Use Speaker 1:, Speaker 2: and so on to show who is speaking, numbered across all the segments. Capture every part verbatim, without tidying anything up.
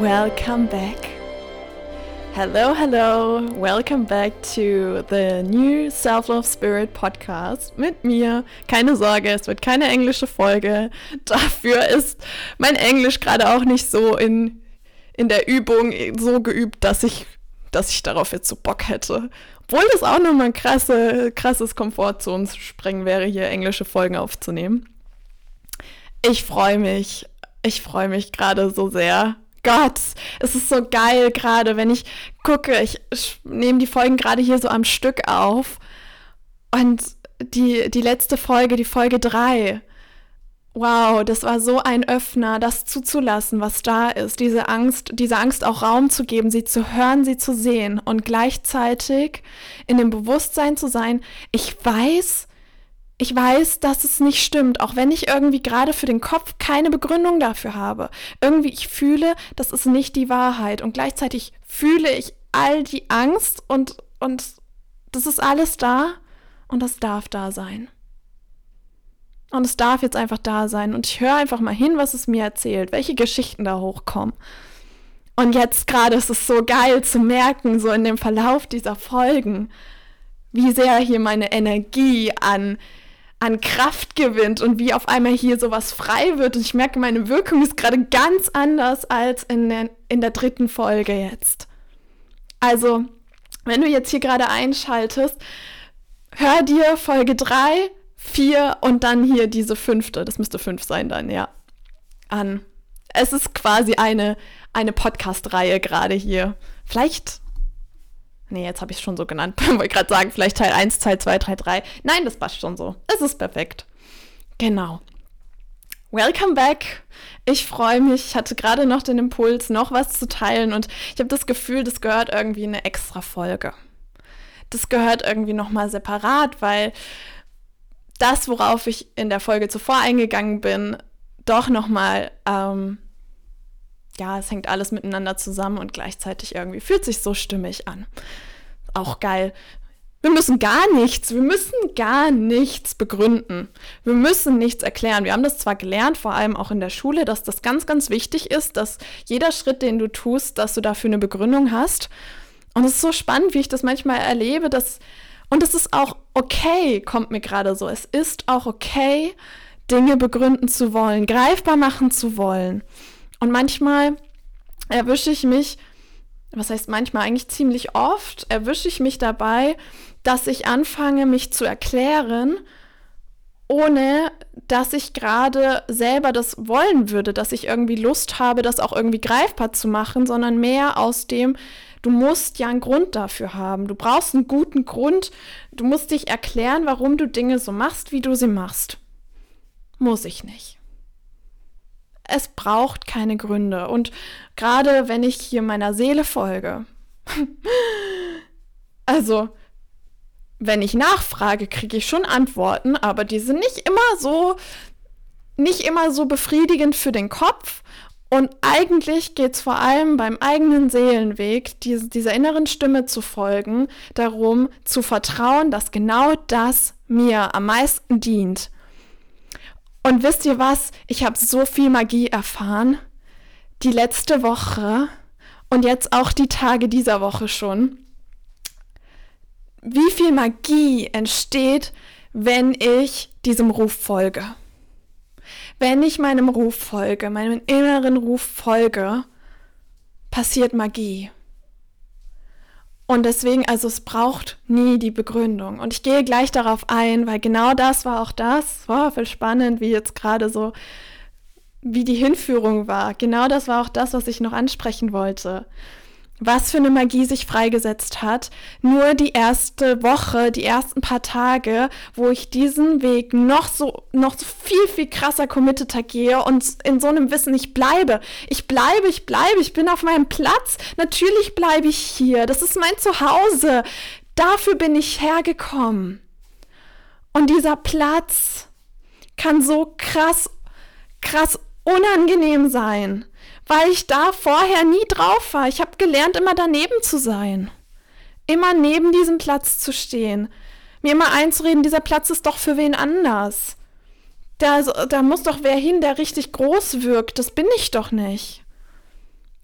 Speaker 1: Welcome back. Hello, hello. Welcome back to the new Self-Love Spirit Podcast mit mir. Keine Sorge, es wird keine englische Folge. Dafür ist mein Englisch gerade auch nicht so in, in der Übung so geübt, dass ich, dass ich darauf jetzt so Bock hätte. Obwohl das auch nochmal ein krasse, krasses Komfortzonensprengen wäre, hier englische Folgen aufzunehmen. Ich freue mich. Ich freue mich gerade so sehr. Gott, es ist so geil gerade, wenn ich gucke, ich, ich nehme die Folgen gerade hier so am Stück auf und die, die letzte Folge, die Folge drei, wow, das war so ein Öffner, das zuzulassen, was da ist, diese Angst, diese Angst auch Raum zu geben, sie zu hören, sie zu sehen und gleichzeitig in dem Bewusstsein zu sein, ich weiß, Ich weiß, dass es nicht stimmt, auch wenn ich irgendwie gerade für den Kopf keine Begründung dafür habe. Irgendwie, ich fühle, das ist nicht die Wahrheit. Und gleichzeitig fühle ich all die Angst und, und das ist alles da und das darf da sein. Und es darf jetzt einfach da sein. Und ich höre einfach mal hin, was es mir erzählt, welche Geschichten da hochkommen. Und jetzt gerade ist es so geil zu merken, so in dem Verlauf dieser Folgen, wie sehr hier meine Energie an an Kraft gewinnt und wie auf einmal hier sowas frei wird. Und ich merke, meine Wirkung ist gerade ganz anders als in der, in der dritten Folge jetzt. Also, wenn du jetzt hier gerade einschaltest, hör dir Folge drei, vier und dann hier diese fünfte, das müsste fünf sein dann, ja, an. Es ist quasi eine, eine Podcast-Reihe gerade hier. Vielleicht... Nee, jetzt habe ich es schon so genannt. Ich wollte gerade sagen, vielleicht Teil eins, Teil zwei, Teil drei. Nein, das passt schon so. Es ist perfekt. Genau. Welcome back. Ich freue mich. Ich hatte gerade noch den Impuls, noch was zu teilen. Und ich habe das Gefühl, das gehört irgendwie in eine extra Folge. Das gehört irgendwie nochmal separat, weil das, worauf ich in der Folge zuvor eingegangen bin, doch nochmal... Ähm, ja, es hängt alles miteinander zusammen und gleichzeitig irgendwie fühlt sich so stimmig an. Auch geil. Wir müssen gar nichts, wir müssen gar nichts begründen. Wir müssen nichts erklären. Wir haben das zwar gelernt, vor allem auch in der Schule, dass das ganz, ganz wichtig ist, dass jeder Schritt, den du tust, dass du dafür eine Begründung hast. Und es ist so spannend, wie ich das manchmal erlebe, dass, und es ist auch okay, kommt mir gerade so. Es ist auch okay, Dinge begründen zu wollen, greifbar machen zu wollen. Und manchmal erwische ich mich, was heißt manchmal, eigentlich ziemlich oft, erwische ich mich dabei, dass ich anfange, mich zu erklären, ohne dass ich gerade selber das wollen würde, dass ich irgendwie Lust habe, das auch irgendwie greifbar zu machen, sondern mehr aus dem, du musst ja einen Grund dafür haben. Du brauchst einen guten Grund. Du musst dich erklären, warum du Dinge so machst, wie du sie machst. Muss ich nicht. Es braucht keine Gründe. Und gerade wenn ich hier meiner Seele folge, also wenn ich nachfrage, kriege ich schon Antworten, aber die sind nicht immer so, nicht immer so befriedigend für den Kopf. Und eigentlich geht es vor allem beim eigenen Seelenweg, diese, dieser inneren Stimme zu folgen, darum zu vertrauen, dass genau das mir am meisten dient. Und wisst ihr was? Ich habe so viel Magie erfahren, die letzte Woche und jetzt auch die Tage dieser Woche schon. Wie viel Magie entsteht, wenn ich diesem Ruf folge? Wenn ich meinem Ruf folge, meinem inneren Ruf folge, passiert Magie. Und deswegen, also es braucht nie die Begründung. Und ich gehe gleich darauf ein, weil genau das war auch das, war voll spannend, wie jetzt gerade so, wie die Hinführung war. Genau das war auch das, was ich noch ansprechen wollte. Was für eine Magie sich freigesetzt hat. Nur die erste Woche, die ersten paar Tage, wo ich diesen Weg noch so, noch so viel, viel krasser committeter gehe und in so einem Wissen, ich bleibe, ich bleibe, ich bleibe, ich bin auf meinem Platz. Natürlich bleibe ich hier. Das ist mein Zuhause. Dafür bin ich hergekommen. Und dieser Platz kann so krass, krass unangenehm sein. Weil ich da vorher nie drauf war. Ich habe gelernt, immer daneben zu sein. Immer neben diesem Platz zu stehen. Mir immer einzureden, dieser Platz ist doch für wen anders. Da, da muss doch wer hin, der richtig groß wirkt. Das bin ich doch nicht.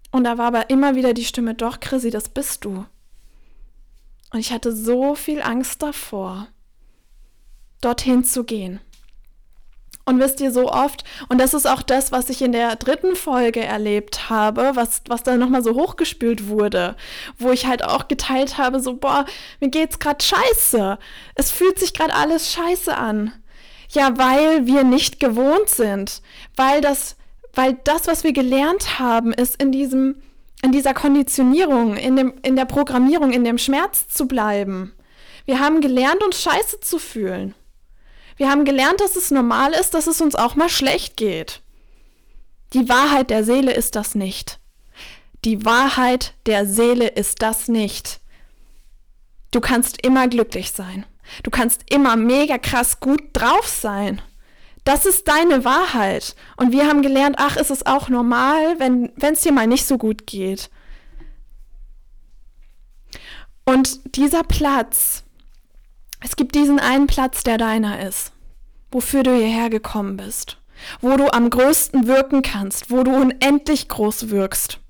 Speaker 1: Und da war aber immer wieder die Stimme, doch, Chrissy, das bist du. Und ich hatte so viel Angst davor, dorthin zu gehen. Und wisst ihr, so oft, und das ist auch das, was ich in der dritten Folge erlebt habe, was, was da nochmal so hochgespült wurde, wo ich halt auch geteilt habe, so, boah, mir geht's gerade scheiße. Es fühlt sich gerade alles scheiße an. Ja, weil wir nicht gewohnt sind, weil das, weil das, was wir gelernt haben, ist in diesem, in dieser Konditionierung, in dem, in der Programmierung, in dem Schmerz zu bleiben. Wir haben gelernt, uns scheiße zu fühlen. Wir haben gelernt, dass es normal ist, dass es uns auch mal schlecht geht. Die Wahrheit der Seele ist das nicht. Die Wahrheit der Seele ist das nicht. Du kannst immer glücklich sein. Du kannst immer mega krass gut drauf sein. Das ist deine Wahrheit. Und wir haben gelernt, ach, ist es auch normal, wenn wenn es dir mal nicht so gut geht. Und dieser Platz, es gibt diesen einen Platz, der deiner ist, wofür du hierher gekommen bist, wo du am größten wirken kannst, wo du unendlich groß wirkst.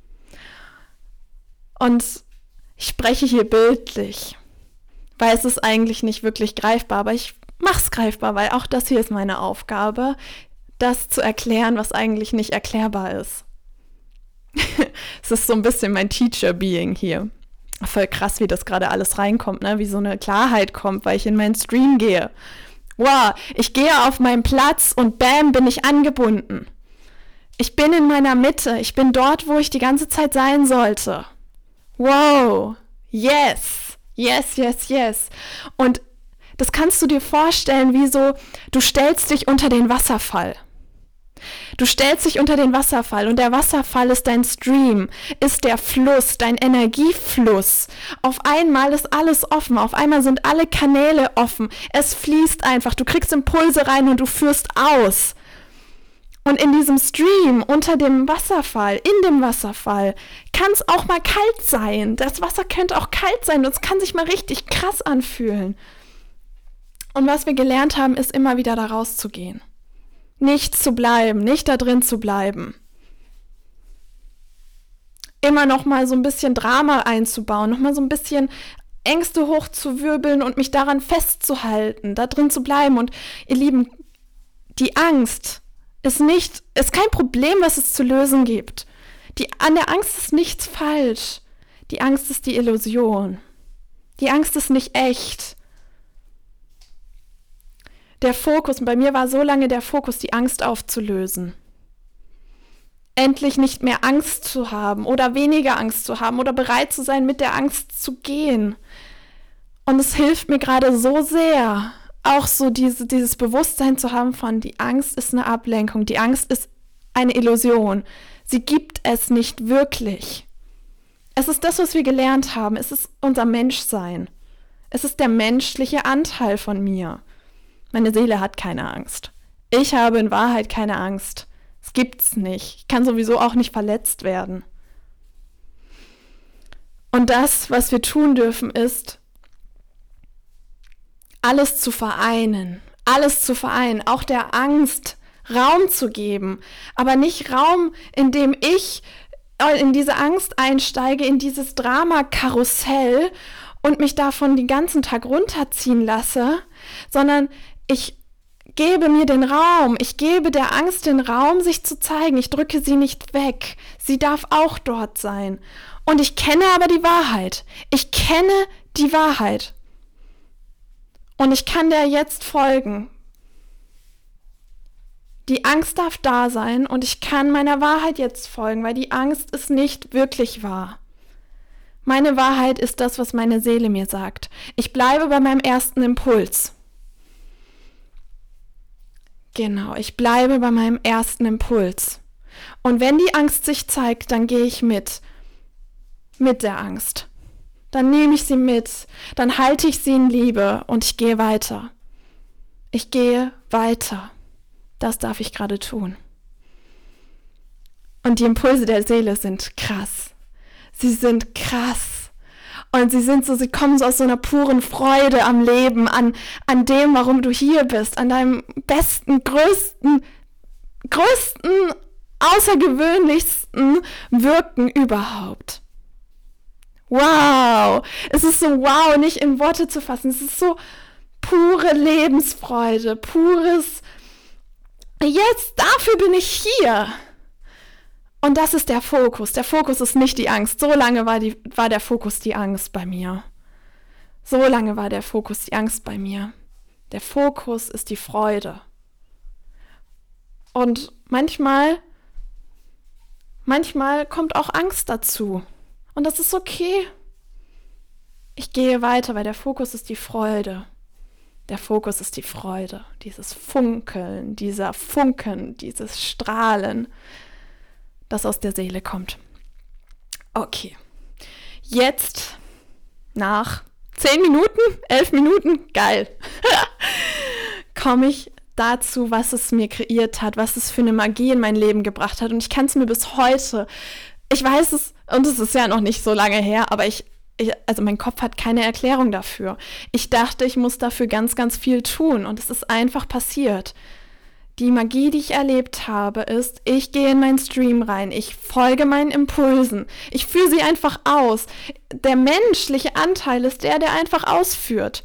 Speaker 1: Und ich spreche hier bildlich, weil es ist eigentlich nicht wirklich greifbar, aber ich mache es greifbar, weil auch das hier ist meine Aufgabe, das zu erklären, was eigentlich nicht erklärbar ist. Es ist so ein bisschen mein Teacher-Being hier. Voll krass, wie das gerade alles reinkommt, ne? Wie so eine Klarheit kommt, weil ich in meinen Stream gehe. Wow, ich gehe auf meinen Platz und bam, bin ich angebunden. Ich bin in meiner Mitte, ich bin dort, wo ich die ganze Zeit sein sollte. Wow, yes, yes, yes, yes. Und das kannst du dir vorstellen, wie so, du stellst dich unter den Wasserfall. Du stellst dich unter den Wasserfall und der Wasserfall ist dein Stream, ist der Fluss, dein Energiefluss. Auf einmal ist alles offen, auf einmal sind alle Kanäle offen. Es fließt einfach, du kriegst Impulse rein und du führst aus. Und in diesem Stream, unter dem Wasserfall, in dem Wasserfall, kann es auch mal kalt sein. Das Wasser könnte auch kalt sein und es kann sich mal richtig krass anfühlen. Und was wir gelernt haben, ist immer wieder da rauszugehen. Nicht zu bleiben, nicht da drin zu bleiben. Immer noch mal so ein bisschen Drama einzubauen, noch mal so ein bisschen Ängste hochzuwirbeln und mich daran festzuhalten, da drin zu bleiben. Und ihr Lieben, die Angst ist nicht, ist kein Problem, was es zu lösen gibt. Die, an der Angst ist nichts falsch. Die Angst ist die Illusion. Die Angst ist nicht echt. Der Fokus, bei mir war so lange der Fokus, die Angst aufzulösen. Endlich nicht mehr Angst zu haben oder weniger Angst zu haben oder bereit zu sein, mit der Angst zu gehen. Und es hilft mir gerade so sehr, auch so diese, dieses Bewusstsein zu haben von, die Angst ist eine Ablenkung, die Angst ist eine Illusion. Sie gibt es nicht wirklich. Es ist das, was wir gelernt haben. Es ist unser Menschsein. Es ist der menschliche Anteil von mir. Meine Seele hat keine Angst. Ich habe in Wahrheit keine Angst. Es gibt's nicht. Ich kann sowieso auch nicht verletzt werden. Und das, was wir tun dürfen, ist, alles zu vereinen. Alles zu vereinen. Auch der Angst Raum zu geben. Aber nicht Raum, in dem ich in diese Angst einsteige, in dieses Drama-Karussell und mich davon den ganzen Tag runterziehen lasse, sondern ich gebe mir den Raum, ich gebe der Angst den Raum, sich zu zeigen. Ich drücke sie nicht weg. Sie darf auch dort sein. Und ich kenne aber die Wahrheit. Ich kenne die Wahrheit. Und ich kann der jetzt folgen. Die Angst darf da sein und ich kann meiner Wahrheit jetzt folgen, weil die Angst ist nicht wirklich wahr. Meine Wahrheit ist das, was meine Seele mir sagt. Ich bleibe bei meinem ersten Impuls. Genau, ich bleibe bei meinem ersten Impuls. Und wenn die Angst sich zeigt, dann gehe ich mit. Mit der Angst. Dann nehme ich sie mit. Dann halte ich sie in Liebe und ich gehe weiter. Ich gehe weiter. Das darf ich gerade tun. Und die Impulse der Seele sind krass. Sie sind krass. Und sie sind so, sie kommen so aus so einer puren Freude am Leben, an, an dem, warum du hier bist, an deinem besten, größten, größten außergewöhnlichsten Wirken überhaupt. Wow, es ist so wow, nicht in Worte zu fassen. Es ist so pure Lebensfreude, pures, jetzt, dafür bin ich hier. Und das ist der Fokus. Der Fokus ist nicht die Angst. So lange war, die, war der Fokus die Angst bei mir. So lange war der Fokus die Angst bei mir. Der Fokus ist die Freude. Und manchmal, manchmal kommt auch Angst dazu. Und das ist okay. Ich gehe weiter, weil der Fokus ist die Freude. Der Fokus ist die Freude. Dieses Funkeln, dieser Funken, dieses Strahlen, das aus der Seele kommt. Okay. Jetzt nach zehn Minuten, elf Minuten, geil, komme ich dazu, was es mir kreiert hat, was es für eine Magie in mein Leben gebracht hat. Und ich kann es mir bis heute, ich weiß es, und es ist ja noch nicht so lange her, aber ich, ich, also mein Kopf hat keine Erklärung dafür. Ich dachte, ich muss dafür ganz, ganz viel tun und es ist einfach passiert. Die Magie, die ich erlebt habe, ist, ich gehe in meinen Stream rein, ich folge meinen Impulsen, ich führe sie einfach aus. Der menschliche Anteil ist der, der einfach ausführt.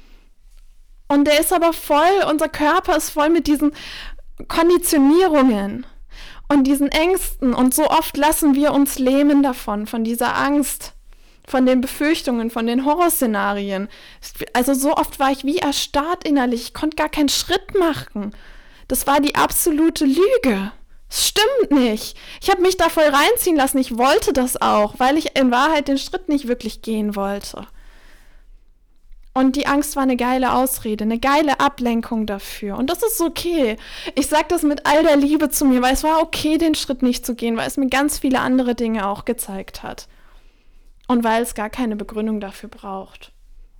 Speaker 1: Und der ist aber voll, unser Körper ist voll mit diesen Konditionierungen und diesen Ängsten. Und so oft lassen wir uns lähmen davon, von dieser Angst, von den Befürchtungen, von den Horrorszenarien. Also so oft war ich wie erstarrt innerlich, ich konnte gar keinen Schritt machen. Das war die absolute Lüge. Es stimmt nicht. Ich habe mich da voll reinziehen lassen. Ich wollte das auch, weil ich in Wahrheit den Schritt nicht wirklich gehen wollte. Und die Angst war eine geile Ausrede, eine geile Ablenkung dafür. Und das ist okay. Ich sage das mit all der Liebe zu mir, weil es war okay, den Schritt nicht zu gehen, weil es mir ganz viele andere Dinge auch gezeigt hat. Und weil es gar keine Begründung dafür braucht.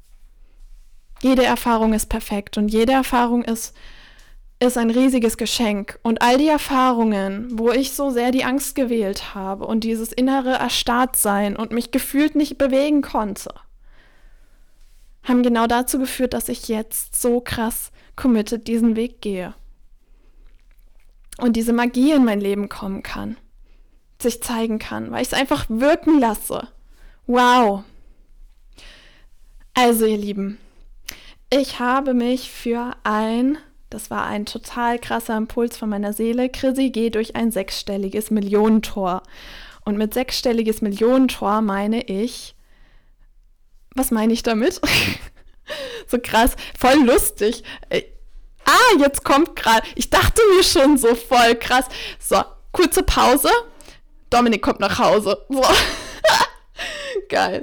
Speaker 1: Jede Erfahrung ist perfekt und jede Erfahrung ist ist ein riesiges Geschenk. Und all die Erfahrungen, wo ich so sehr die Angst gewählt habe und dieses innere Erstarrtsein und mich gefühlt nicht bewegen konnte, haben genau dazu geführt, dass ich jetzt so krass committed diesen Weg gehe. Und diese Magie in mein Leben kommen kann, sich zeigen kann, weil ich es einfach wirken lasse. Wow. Also ihr Lieben, ich habe mich für ein Das war ein total krasser Impuls von meiner Seele. Chrissy, geh durch ein sechsstelliges Millionentor. Und mit sechsstelliges Millionentor meine ich, was meine ich damit? So krass, voll lustig. Ah, jetzt kommt gerade, ich dachte mir schon so voll krass. So, kurze Pause. Dominik kommt nach Hause. So. Geil.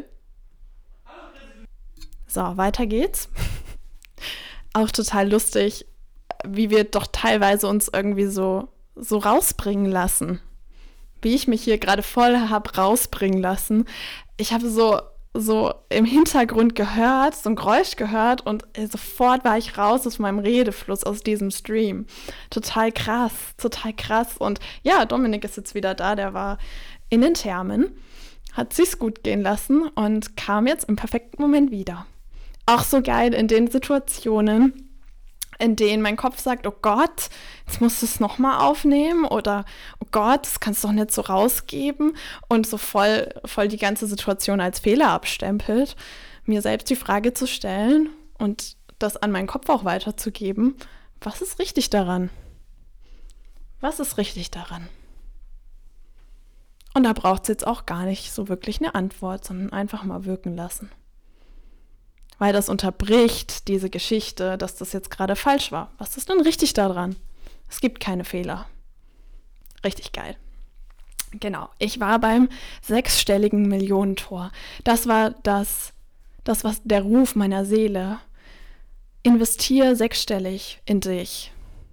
Speaker 1: So, weiter geht's. Auch total lustig, wie wir doch teilweise uns irgendwie so, so rausbringen lassen. Wie ich mich hier gerade voll habe rausbringen lassen. Ich habe so, so im Hintergrund gehört, so ein Geräusch gehört und sofort war ich raus aus meinem Redefluss, aus diesem Stream. Total krass, total krass. Und ja, Dominik ist jetzt wieder da, der war in den Thermen, hat sich's gut gehen lassen und kam jetzt im perfekten Moment wieder. Auch so geil in den Situationen, in denen mein Kopf sagt, oh Gott, jetzt musst du es nochmal aufnehmen oder oh Gott, das kannst du doch nicht so rausgeben und so voll, voll die ganze Situation als Fehler abstempelt, mir selbst die Frage zu stellen und das an meinen Kopf auch weiterzugeben, was ist richtig daran? Was ist richtig daran? Und da braucht es jetzt auch gar nicht so wirklich eine Antwort, sondern einfach mal wirken lassen. Weil das unterbricht diese Geschichte, dass das jetzt gerade falsch war. Was ist denn richtig daran? Es gibt keine Fehler. Richtig geil. Genau, ich war beim sechsstelligen Millionentor. Das war das, das was der Ruf meiner Seele. Investier sechsstellig in dich.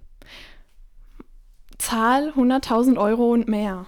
Speaker 1: Zahl hunderttausend Euro und mehr.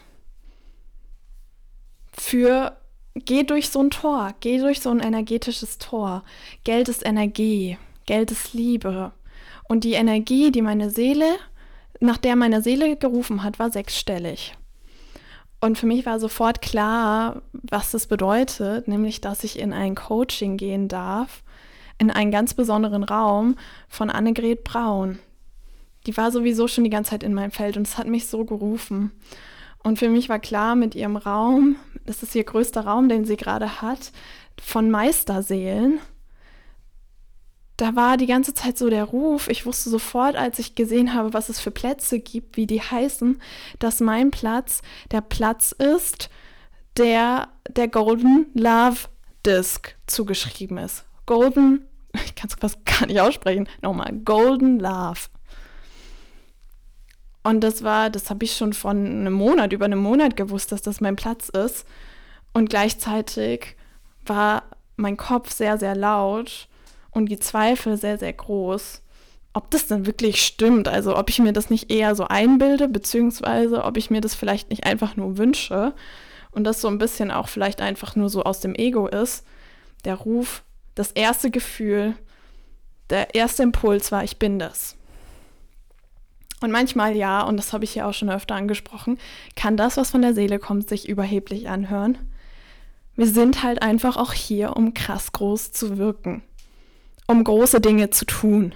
Speaker 1: Für Geh durch so ein Tor, geh durch so ein energetisches Tor. Geld ist Energie, Geld ist Liebe. Und die Energie, die meine Seele, nach der meine Seele gerufen hat, war sechsstellig. Und für mich war sofort klar, was das bedeutet, nämlich, dass ich in ein Coaching gehen darf, in einen ganz besonderen Raum von Annegret Braun, die war sowieso schon die ganze Zeit in meinem Feld und es hat mich so gerufen. Und für mich war klar, mit ihrem Raum, das ist ihr größter Raum, den sie gerade hat, von Meisterseelen, da war die ganze Zeit so der Ruf. Ich wusste sofort, als ich gesehen habe, was es für Plätze gibt, wie die heißen, dass mein Platz der Platz ist, der der Golden Love Disc zugeschrieben ist. Golden, ich kann es fast gar nicht aussprechen, nochmal, Golden Love. Und das war, das habe ich schon von einem Monat, über einen Monat gewusst, dass das mein Platz ist. Und gleichzeitig war mein Kopf sehr, sehr laut und die Zweifel sehr, sehr groß, ob das denn wirklich stimmt. Also ob ich mir das nicht eher so einbilde, beziehungsweise ob ich mir das vielleicht nicht einfach nur wünsche und das so ein bisschen auch vielleicht einfach nur so aus dem Ego ist. Der Ruf, das erste Gefühl, der erste Impuls war, ich bin das. Und manchmal ja, und das habe ich ja auch schon öfter angesprochen, kann das, was von der Seele kommt, sich überheblich anhören. Wir sind halt einfach auch hier, um krass groß zu wirken, um große Dinge zu tun,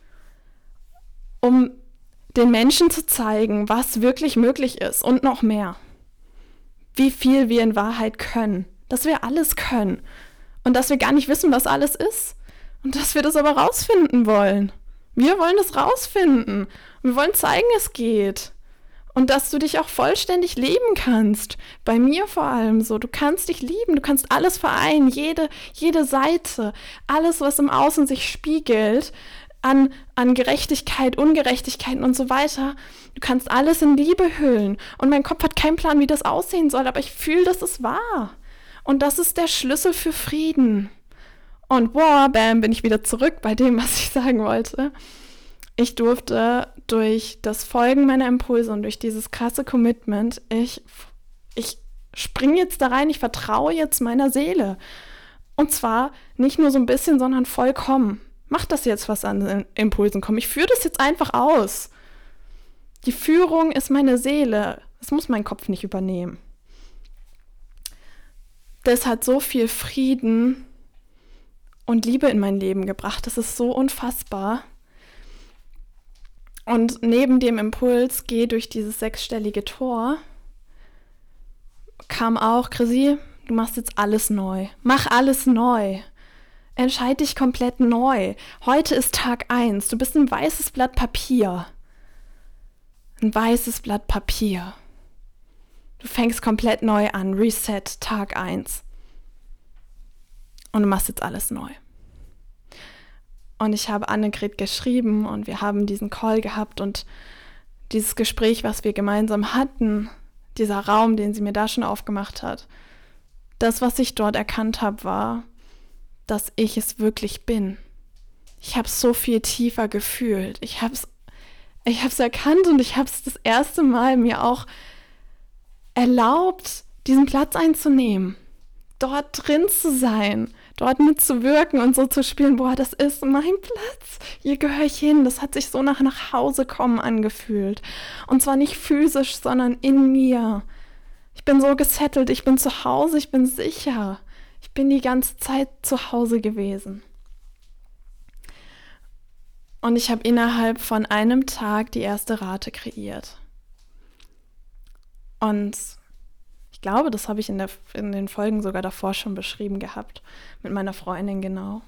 Speaker 1: um den Menschen zu zeigen, was wirklich möglich ist und noch mehr. Wie viel wir in Wahrheit können, dass wir alles können und dass wir gar nicht wissen, was alles ist und dass wir das aber rausfinden wollen. Wir wollen es rausfinden. Wir wollen zeigen, es geht. Und dass du dich auch vollständig leben kannst. Bei mir vor allem so. Du kannst dich lieben, du kannst alles vereinen, jede, jede Seite, alles, was im Außen sich spiegelt, an, an Gerechtigkeit, Ungerechtigkeiten und so weiter. Du kannst alles in Liebe hüllen. Und mein Kopf hat keinen Plan, wie das aussehen soll, aber ich fühle, dass es wahr. Und das ist der Schlüssel für Frieden. Und boah, bam, bin ich wieder zurück bei dem, was ich sagen wollte. Ich durfte durch das Folgen meiner Impulse und durch dieses krasse Commitment, ich, ich springe jetzt da rein, ich vertraue jetzt meiner Seele. Und zwar nicht nur so ein bisschen, sondern vollkommen. Mach das jetzt, was an den Impulsen kommt. Ich führe das jetzt einfach aus. Die Führung ist meine Seele. Das muss mein Kopf nicht übernehmen. Das hat so viel Frieden und Liebe in mein Leben gebracht. Das ist so unfassbar. Und neben dem Impuls, geh durch dieses sechsstellige Tor, kam auch, Chrissy, du machst jetzt alles neu. Mach alles neu. Entscheid dich komplett neu. Heute ist Tag eins. Du bist ein weißes Blatt Papier. Ein weißes Blatt Papier. Du fängst komplett neu an. Reset, Tag eins. Und du machst jetzt alles neu. Und ich habe Annegret geschrieben und wir haben diesen Call gehabt und dieses Gespräch, was wir gemeinsam hatten, dieser Raum, den sie mir da schon aufgemacht hat, das, was ich dort erkannt habe, war, dass ich es wirklich bin. Ich habe es so viel tiefer gefühlt. Ich habe es ich habe es erkannt und ich habe es das erste Mal mir auch erlaubt, diesen Platz einzunehmen, dort drin zu sein, dort mitzuwirken und so zu spielen, boah, das ist mein Platz, hier gehöre ich hin. Das hat sich so nach nach Hause kommen angefühlt. Und zwar nicht physisch, sondern in mir. Ich bin so gesettelt, ich bin zu Hause, ich bin sicher. Ich bin die ganze Zeit zu Hause gewesen. Und ich habe innerhalb von einem Tag die erste Rate kreiert. Und ich glaube, das habe ich in, der, in den Folgen sogar davor schon beschrieben gehabt, mit meiner Freundin genau.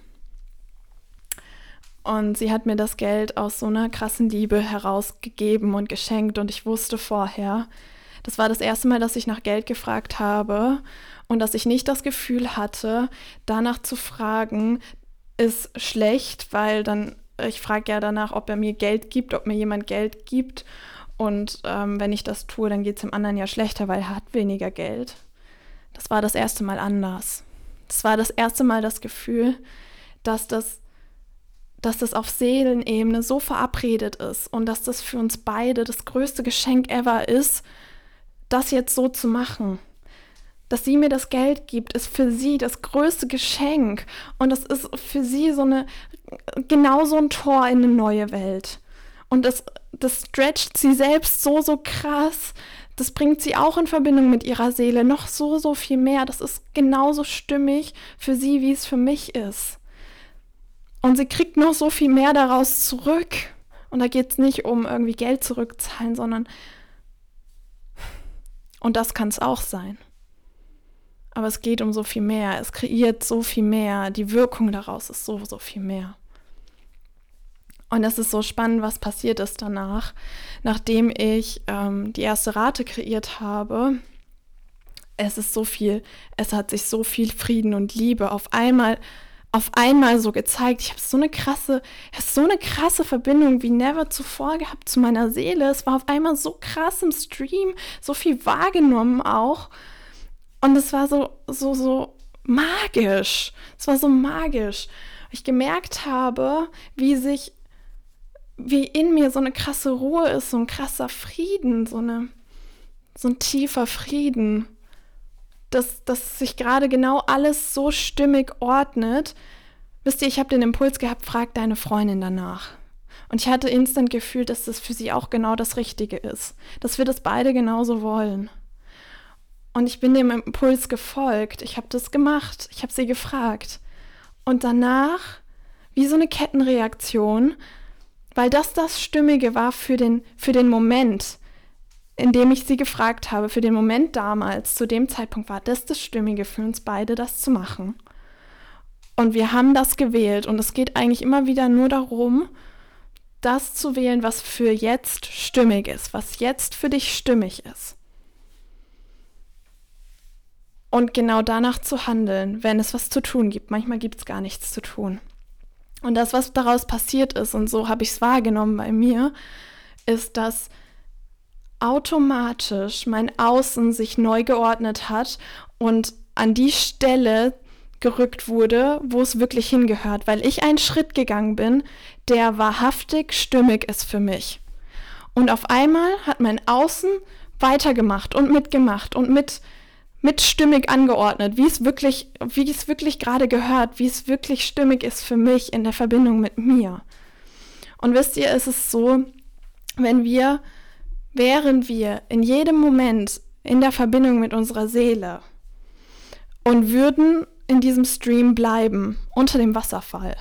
Speaker 1: Und sie hat mir das Geld aus so einer krassen Liebe herausgegeben und geschenkt und ich wusste vorher, das war das erste Mal, dass ich nach Geld gefragt habe und dass ich nicht das Gefühl hatte, danach zu fragen, ist schlecht, weil dann, ich frage ja danach, ob er mir Geld gibt, ob mir jemand Geld gibt. Und ähm, wenn ich das tue, dann geht es dem anderen ja schlechter, weil er hat weniger Geld. Das war das erste Mal anders. Das war das erste Mal das Gefühl, dass das, dass das auf Seelenebene so verabredet ist und dass das für uns beide das größte Geschenk ever ist, das jetzt so zu machen. Dass sie mir das Geld gibt, ist für sie das größte Geschenk. Und das ist für sie so eine, genau so ein Tor in eine neue Welt. Und das, das stretcht sie selbst so, so krass. Das bringt sie auch in Verbindung mit ihrer Seele noch so, so viel mehr. Das ist genauso stimmig für sie, wie es für mich ist. Und sie kriegt noch so viel mehr daraus zurück. Und da geht es nicht um irgendwie Geld zurückzahlen, sondern, und das kann es auch sein. Aber es geht um so viel mehr. Es kreiert so viel mehr. Die Wirkung daraus ist so, so viel mehr. Und es ist so spannend, was passiert ist danach, nachdem ich ähm, die erste Rate kreiert habe. Es ist so viel, es hat sich so viel Frieden und Liebe auf einmal, auf einmal so gezeigt. Ich habe so eine krasse, so eine krasse Verbindung wie never zuvor gehabt zu meiner Seele. Es war auf einmal so krass im Stream, so viel wahrgenommen auch. Und es war so, so, so magisch. Es war so magisch. Ich gemerkt habe, wie sich, wie in mir so eine krasse Ruhe ist, so ein krasser Frieden, so eine, so ein tiefer Frieden. Dass, dass sich gerade genau alles so stimmig ordnet. Wisst ihr, ich habe den Impuls gehabt, frag deine Freundin danach. Und ich hatte instant gefühlt, dass das für sie auch genau das Richtige ist. Dass wir das beide genauso wollen. Und ich bin dem Impuls gefolgt. Ich habe das gemacht. Ich habe sie gefragt. Und danach, wie so eine Kettenreaktion, weil das das Stimmige war für den, für den Moment, in dem ich sie gefragt habe, für den Moment damals, zu dem Zeitpunkt war das das Stimmige für uns beide, das zu machen. Und wir haben das gewählt und es geht eigentlich immer wieder nur darum, das zu wählen, was für jetzt stimmig ist, was jetzt für dich stimmig ist. Und genau danach zu handeln, wenn es was zu tun gibt. Manchmal gibt es gar nichts zu tun. Und das, was daraus passiert ist, und so habe ich es wahrgenommen bei mir, ist, dass automatisch mein Außen sich neu geordnet hat und an die Stelle gerückt wurde, wo es wirklich hingehört, weil ich einen Schritt gegangen bin, der wahrhaftig stimmig ist für mich. Und auf einmal hat mein Außen weitergemacht und mitgemacht und mit, mit stimmig angeordnet, wie es wirklich, wie es wirklich gerade gehört, wie es wirklich stimmig ist für mich in der Verbindung mit mir. Und wisst ihr, es ist so, wenn wir wären wir in jedem Moment in der Verbindung mit unserer Seele und würden in diesem Stream bleiben, unter dem Wasserfall,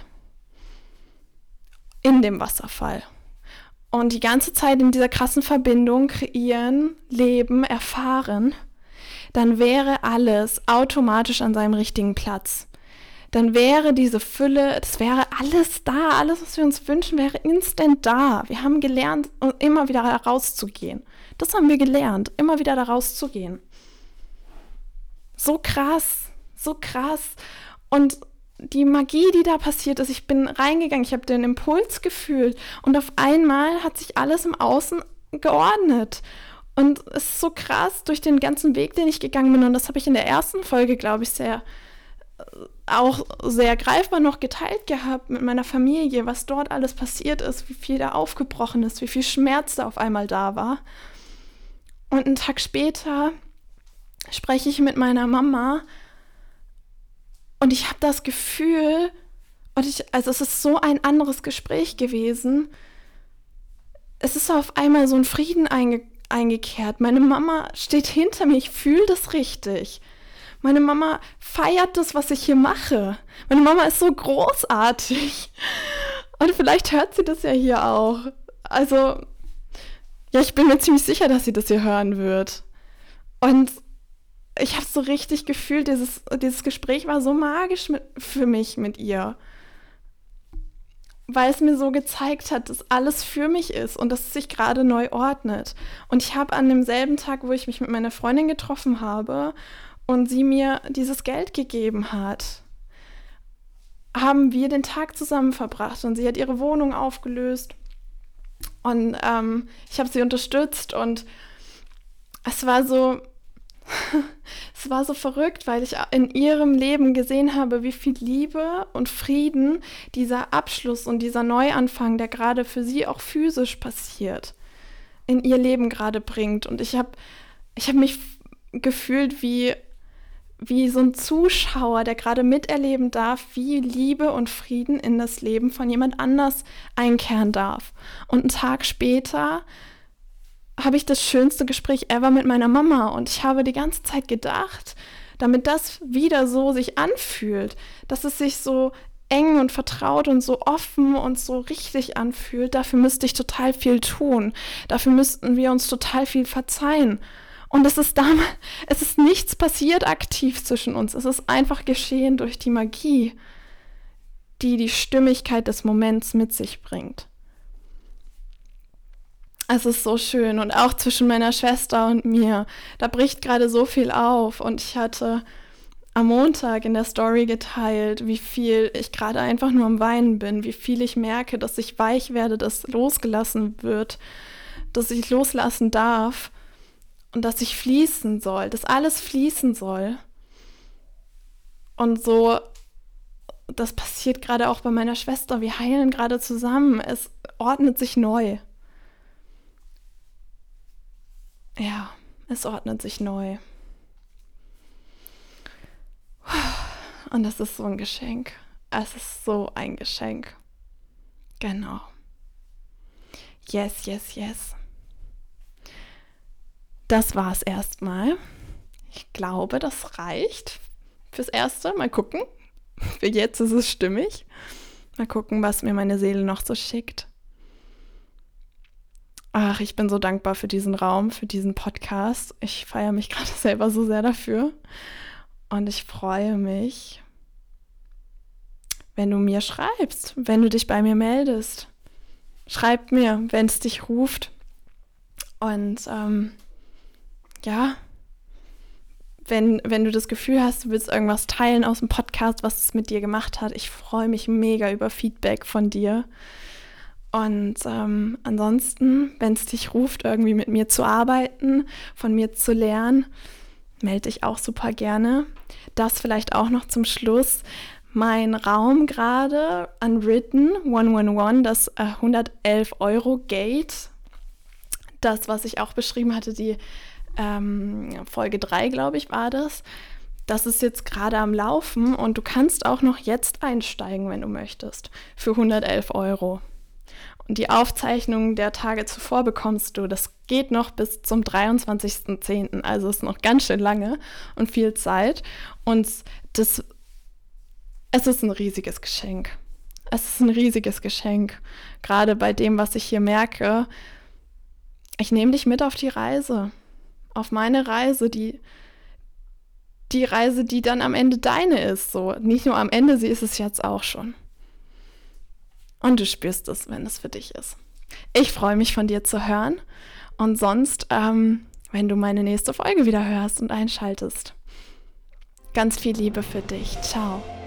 Speaker 1: in dem Wasserfall und die ganze Zeit in dieser krassen Verbindung kreieren, leben, erfahren, dann wäre alles automatisch an seinem richtigen Platz. Dann wäre diese Fülle, das wäre alles da, alles, was wir uns wünschen, wäre instant da. Wir haben gelernt, immer wieder da rauszugehen. Das haben wir gelernt, immer wieder da rauszugehen. So krass, so krass. Und die Magie, die da passiert ist, ich bin reingegangen, ich habe den Impuls gefühlt und auf einmal hat sich alles im Außen geordnet. Und es ist so krass durch den ganzen Weg, den ich gegangen bin. Und das habe ich in der ersten Folge, glaube ich, sehr auch sehr greifbar noch geteilt gehabt mit meiner Familie, was dort alles passiert ist, wie viel da aufgebrochen ist, wie viel Schmerz da auf einmal da war. Und einen Tag später spreche ich mit meiner Mama und ich habe das Gefühl, und ich, also es ist so ein anderes Gespräch gewesen, es ist auf einmal so ein Frieden einge, eingekehrt. Meine Mama steht hinter mir, ich fühle das richtig. Meine Mama feiert das, was ich hier mache. Meine Mama ist so großartig. Und vielleicht hört sie das ja hier auch. Also, ja, ich bin mir ziemlich sicher, dass sie das hier hören wird. Und ich habe so richtig gefühlt, dieses, dieses Gespräch war so magisch mit, für mich mit ihr. Weil es mir so gezeigt hat, dass alles für mich ist und dass es sich gerade neu ordnet. Und ich habe an demselben Tag, wo ich mich mit meiner Freundin getroffen habe, und sie mir dieses Geld gegeben hat, haben wir den Tag zusammen verbracht und sie hat ihre Wohnung aufgelöst und ähm, ich habe sie unterstützt und es war so, es war so verrückt, weil ich in ihrem Leben gesehen habe, wie viel Liebe und Frieden dieser Abschluss und dieser Neuanfang, der gerade für sie auch physisch passiert, in ihr Leben gerade bringt. Und ich habe ich hab mich gefühlt wie wie so ein Zuschauer, der gerade miterleben darf, wie Liebe und Frieden in das Leben von jemand anders einkehren darf. Und einen Tag später habe ich das schönste Gespräch ever mit meiner Mama und ich habe die ganze Zeit gedacht, damit das wieder so sich anfühlt, dass es sich so eng und vertraut und so offen und so richtig anfühlt, dafür müsste ich total viel tun. Dafür müssten wir uns total viel verzeihen. Und es ist damals, es ist nichts passiert aktiv zwischen uns. Es ist einfach geschehen durch die Magie, die die Stimmigkeit des Moments mit sich bringt. Es ist so schön und auch zwischen meiner Schwester und mir, da bricht gerade so viel auf und ich hatte am Montag in der Story geteilt, wie viel ich gerade einfach nur am Weinen bin, wie viel ich merke, dass ich weich werde, dass losgelassen wird, dass ich loslassen darf und dass ich fließen soll, dass alles fließen soll. Und so, das passiert gerade auch bei meiner Schwester, wir heilen gerade zusammen, es ordnet sich neu. Ja, es ordnet sich neu. Und das ist so ein Geschenk. Es ist so ein Geschenk. Genau. Yes, yes, yes. Das war's erstmal. Ich glaube, das reicht fürs Erste. Mal gucken. Für jetzt ist es stimmig. Mal gucken, was mir meine Seele noch so schickt. Ach, ich bin so dankbar für diesen Raum, für diesen Podcast. Ich feiere mich gerade selber so sehr dafür. Und ich freue mich, wenn du mir schreibst, wenn du dich bei mir meldest. Schreib mir, wenn es dich ruft. Und ähm, ja, wenn, wenn du das Gefühl hast, du willst irgendwas teilen aus dem Podcast, was es mit dir gemacht hat, ich freue mich mega über Feedback von dir. Und ähm, ansonsten, wenn es dich ruft, irgendwie mit mir zu arbeiten, von mir zu lernen, melde dich auch super gerne. Das vielleicht auch noch zum Schluss. Mein Raum gerade, Unwritten hundertelf, das äh, hundertelf Euro Gate, das, was ich auch beschrieben hatte, die ähm, Folge drei, glaube ich, war das. Das ist jetzt gerade am Laufen und du kannst auch noch jetzt einsteigen, wenn du möchtest, für hundertelf Euro. Und die Aufzeichnung der Tage zuvor bekommst du. Das geht noch bis zum dreiundzwanzigsten zehnten Also ist noch ganz schön lange und viel Zeit. Und das, es ist ein riesiges Geschenk. Es ist ein riesiges Geschenk. Gerade bei dem, was ich hier merke. Ich nehme dich mit auf die Reise. Auf meine Reise, die, die Reise, die dann am Ende deine ist. So. Nicht nur am Ende, sie ist es jetzt auch schon. Und du spürst es, wenn es für dich ist. Ich freue mich, von dir zu hören. Und sonst, ähm, wenn du meine nächste Folge wieder hörst und einschaltest. Ganz viel Liebe für dich. Ciao.